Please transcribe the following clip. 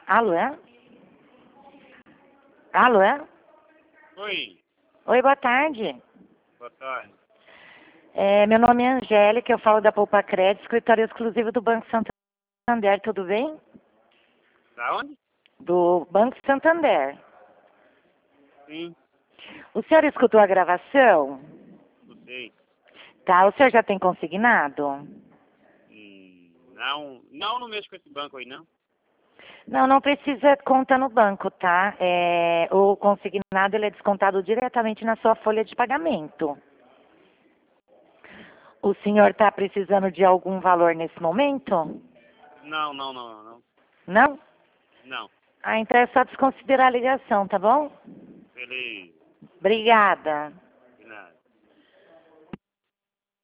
Alô, é? Alô, é? Oi, Oi, boa tarde. boa tarde. Meu nome é Angélica, eu falo da Poupa Crédito, escritório exclusivo do Banco Santander, tudo bem? Da onde? Do Banco Santander. Sim, O senhor escutou a gravação? não sei. Tá, o senhor já tem consignado? Não mexo com esse banco aí, não. Não, não precisa conta no banco, tá? O consignado ele é descontado diretamente na sua folha de pagamento. O senhor está precisando de algum valor nesse momento? Não. Não? Não, Ah, então é só desconsiderar a ligação, tá bom? beleza. Obrigada.